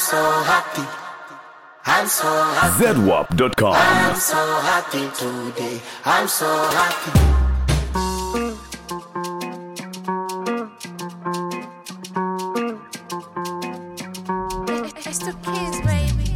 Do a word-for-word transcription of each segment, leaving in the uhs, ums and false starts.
so happy. I'm so happy. Z W A P dot com. I'm so happy today. I'm so happy. It's the kids, baby.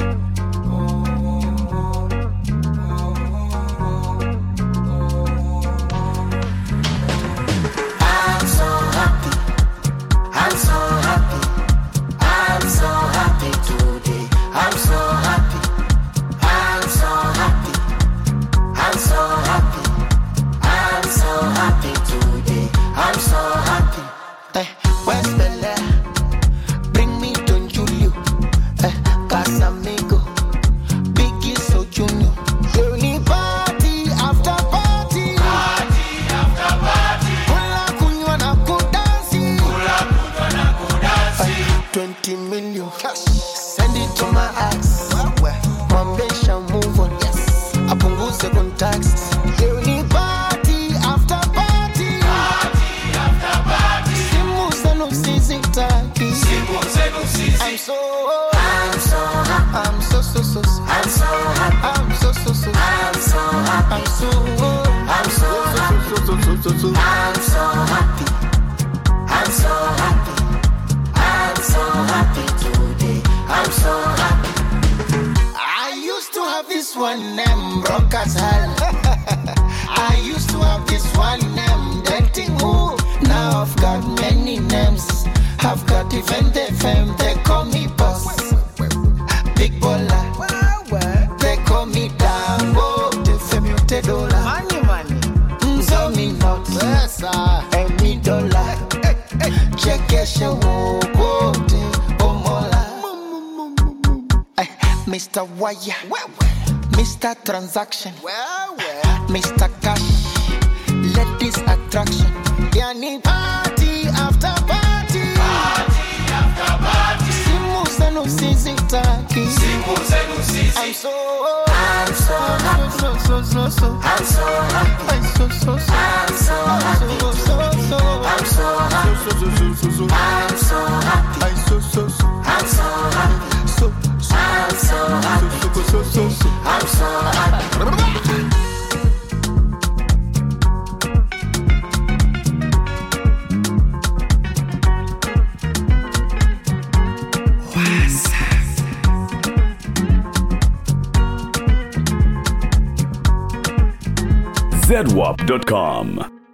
I'm so happy. I'm so happy. I'm so happy today. I'm so happy. I'm so happy. I'm so happy. I'm so happy today. I'm so happy. Eh, where's Bella? Bring me Don Julio. Eh, Casamigo. Biggie so Junior. Only party after party. Party after party. Kula kunywa na kudansi. Kula kunywa na kudansi. twenty million cash. Send it to my ex. Mwambesha move on. Yes. Apunguze context. Only party after party. Party after party. Simu zenu sizitaki. Simu zenu sisi. I'm so I'm so happy. I'm so so so so. I'm so happy. I'm so so so. I'm so happy. I'm so I'm so happy. so so so so so. I'm so happy. I'm so happy. I'm so happy today. I'm so happy. I used to have this one name, broke as hell. I used to have this one name, dating who. Now I've got many names. I've got event F M, they call me boss. Big baller, they call me Dango. The femute dollar. Money, money. Nzo me not. Yes, sir. Any dollar. Check your show. Omola. Eh, Mister Wire, Mister Transaction, Mister Cash, Ladies Attraction. Yani party after party. Party after party. Simu zenu sizitaki. Simu zenu sisi. I'm so, I'm so happy. so, so, so, so. I'm so happy. I'm so, so, so. I'm so happy. So, so, so. I'm so happy. So, so, so, so, so. I'm so happy. I'm so, so, so. I'm so happy. So, so. I'm so happy. So, so, so, so. I'm so happy. Z W A P dot com.